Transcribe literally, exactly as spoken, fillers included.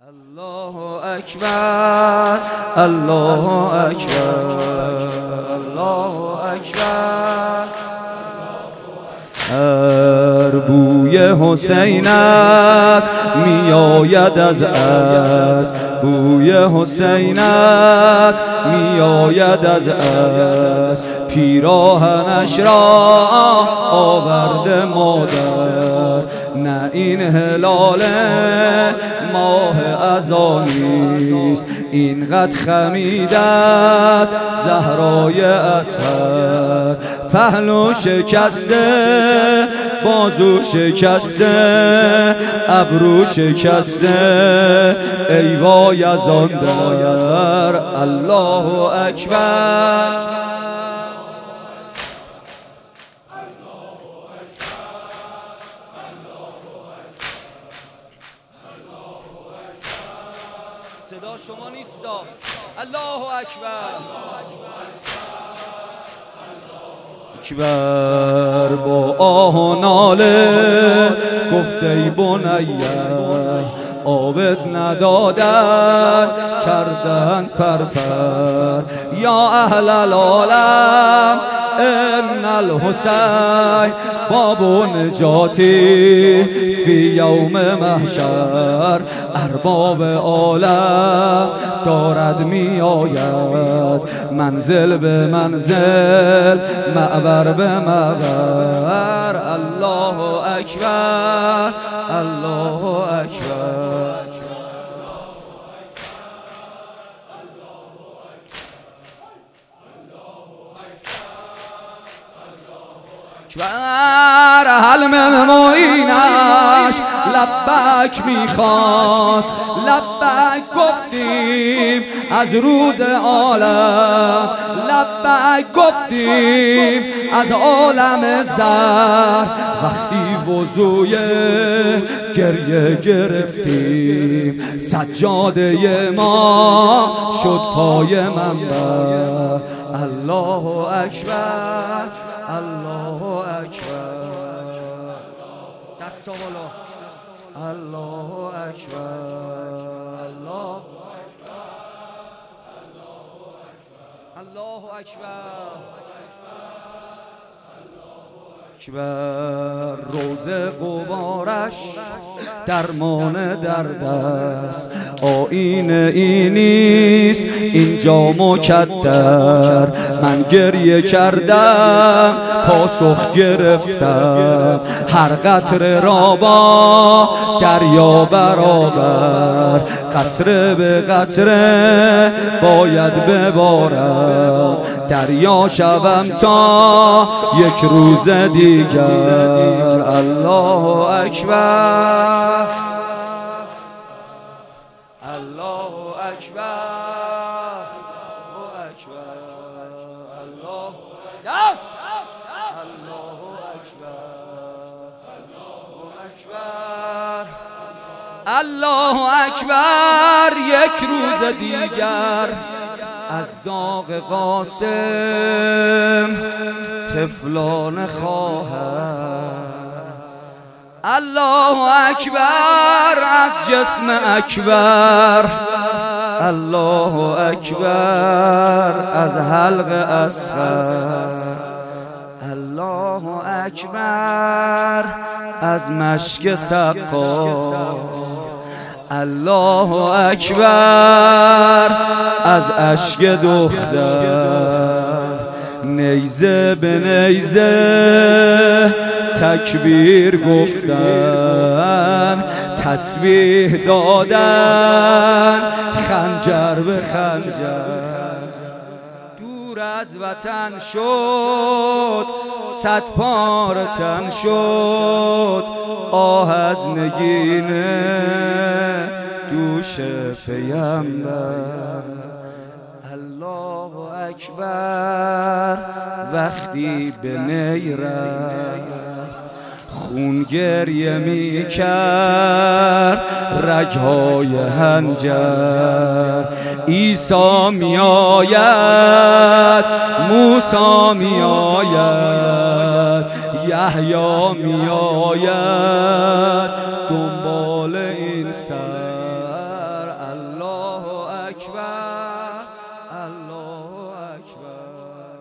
الله اکبر الله اکبر الله اکبر. هر بوی حسین است می آید از عشق، بوی حسین است می آید از عشق. پیراهنش را آورده مادر، نه این هلال ماه ازانیست، اینقدر خمیده است زهرای اطهر. پهلو شکسته، بازو شکسته، ابرو شکسته، ای وای از آن در. الله اکبر. صدا شما نیستا. الله اکبر. اکبر با آه و ناله گفت ای بنیه، عابد ندادن کردن فرفر. یا اهل العالم ان الحسین باب نجاتی فی یوم محشر. ارباب عالم دارد می آید، منزل به منزل، معبر به معبر. الله اکبر الله اکبر. اکبر حلم معینش لبک میخواست، لبک گفتیم از رود عالم، لبک گفتیم از عالم زر. وقتی وضوی گریه گرفتیم، سجاده ما شد پای منبر. الله اکبر الله اکبر. دستا بالا. الله اکبر الله الله اکبر. اکبر روزه قبارش درمان درد است، آینه ای نیست اینجا مکدر. من گریه کردم پاسخ گرفتم، هر قطره را با دریا برابر. قطره به قطره باید ببارم، دریا شوم تا یک روز دیگر. الله اکبر الله اکبر الله اکبر الله اکبر. یک روز دیگر از داغ قاسم طفلان خواهد. الله اکبر از جسم اکبر، الله اکبر از حلق اصغر. الله اکبر از مشک سقا، الله اکبر از اشک دختر. نیزه به نیزه تکبیر گفتن، تسبیح دادن خنجر به خنجر. دور از وطن شد صد پاره تن شد، آه از نگینه دوش پیامبر. الله اکبر وقتی به نی رفت، خون گریه می کرد رگهای هنجر. عیسی می آید، موسی می آید، یحیی می آید دنبال این سر. اکبر الله اکبر.